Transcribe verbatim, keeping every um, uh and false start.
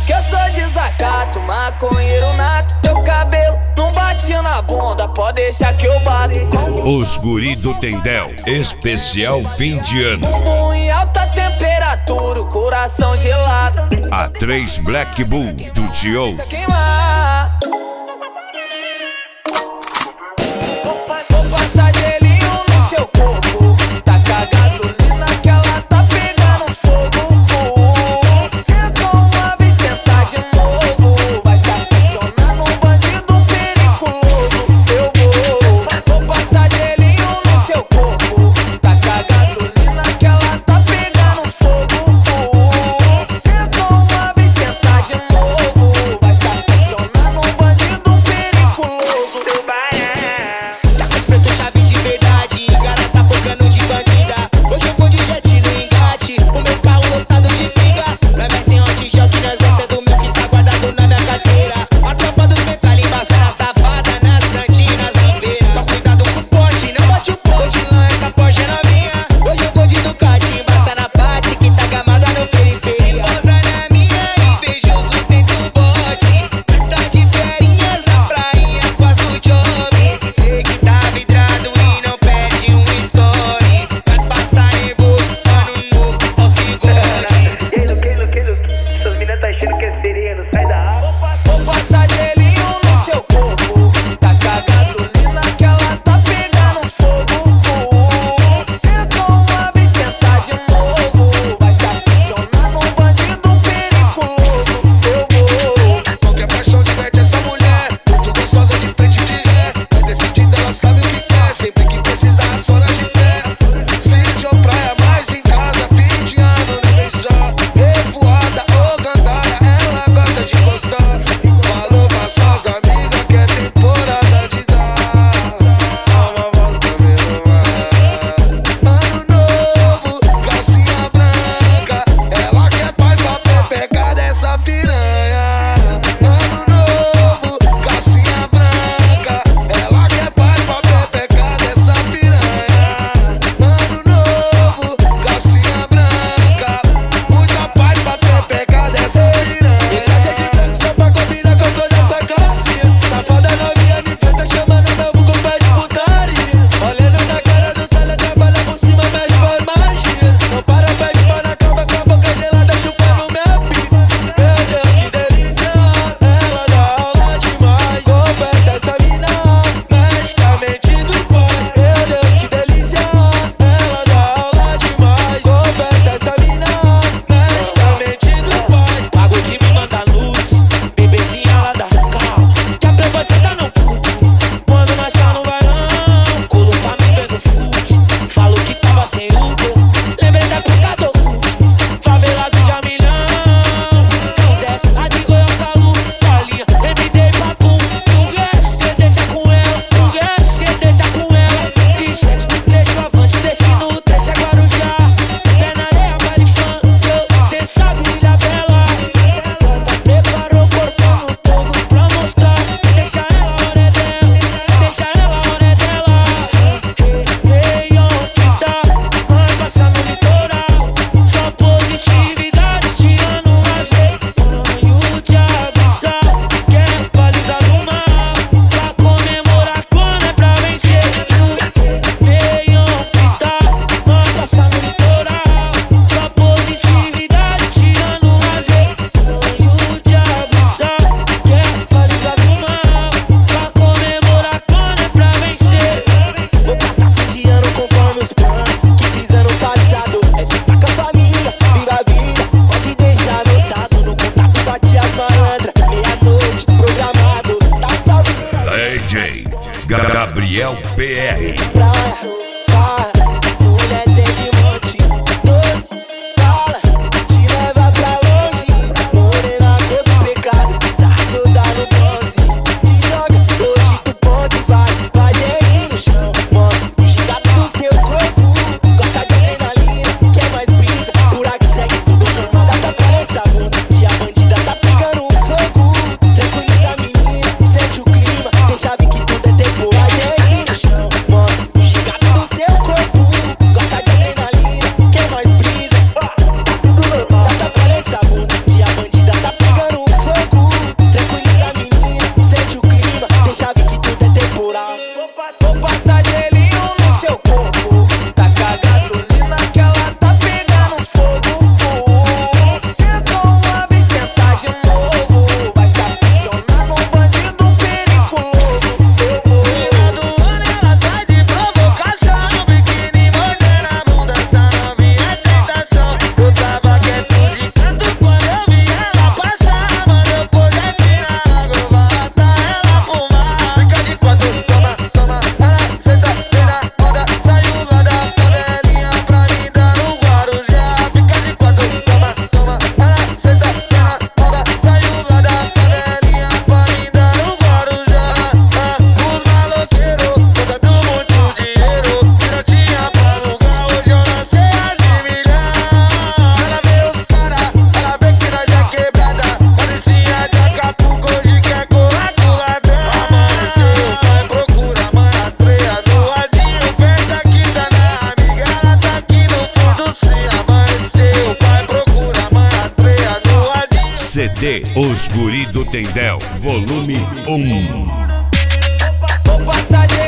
que eu sou desacato, maconheiro nato. Teu cabelo não bate na bunda, pode deixar que eu bato. Os guri do Tendel, especial fim de ano. Bumbum em alta temperatura, o coração gelado. A três Black Bull do Tio. Queimar. Vou passar gelinho no seu corpo. Taca gasolina que ela tá pegando fogo. Senta uma vez, senta de novo. Vai se apaixonar num bandido periculoso. Eu vou. Vou passar gelinho no seu corpo. Taca gasolina que ela tá pegando fogo. Senta uma vez, senta de novo. Vai se apaixonar num bandido. D, Os Guri do Tendel, volume um. Vou passar de